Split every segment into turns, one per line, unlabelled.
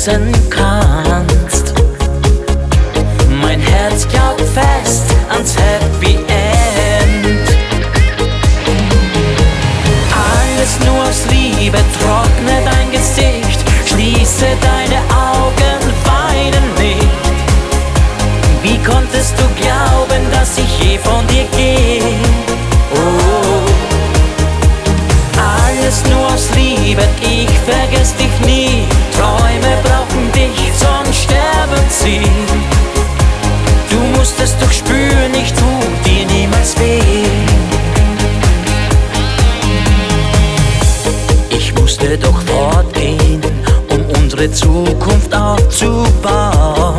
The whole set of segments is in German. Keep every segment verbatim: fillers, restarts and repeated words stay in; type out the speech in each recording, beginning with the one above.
lösen kannst. Mein Herz glaubt fest ans Happy End. Alles nur aus Liebe, trockne dein Gesicht, schließe deine Augen, weine nicht. Wie konntest du glauben, dass ich je von dir gehe? Oh, alles nur aus Liebe, ich vergess dich nie. Träume brauchen dich, sonst sterben sie. Du musst es doch spüren, ich tu dir niemals weh. Ich musste doch fortgehen, um unsere Zukunft aufzubauen.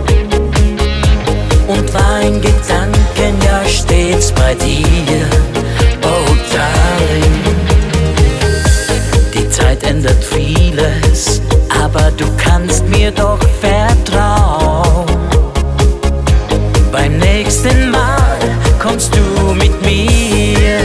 Und war in Gedanken ja stets bei dir, oh Darling. Die Zeit ändert vieles, aber du kannst mir doch vertrauen. Beim nächsten Mal kommst du mit mir.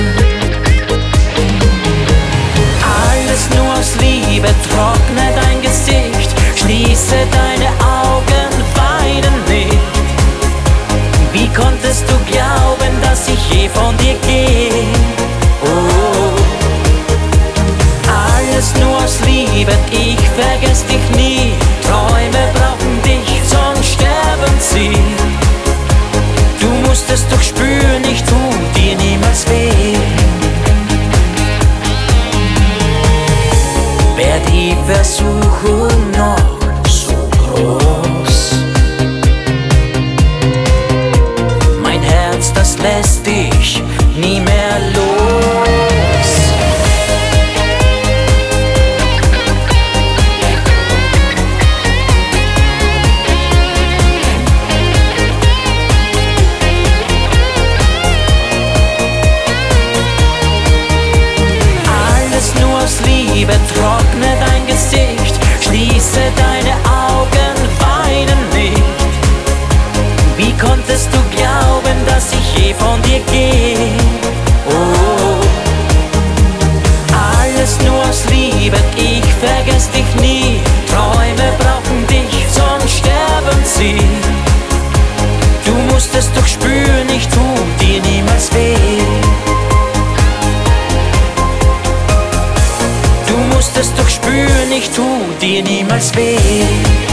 Alles nur aus Liebe, trockne dein Gesicht, schließe deine Augen, weine nicht. Wie konntest du glauben, dass ich je von dir gehe? Oh, alles nur aus Liebe, ich vergess dich nie. Träume brauchen dich, sonst sterben sie. Du musst es doch spüren, ich tu dir niemals weh. Wär die Versuchung noch so groß, mein Herz, das lässt dich nie mehr los. Alles nur aus Liebe, trockne dein Gesicht, schließe deine Augen, weine nicht. Wie konntest du glauben, dass ich je von dir gehe? Oh, alles nur aus Liebe, ich vergess dich nie. Träume brauchen dich, sonst sterben sie. Du musst es doch spüren, ich tu dir niemals weh. Du musst es doch spüren, ich tu dir niemals weh.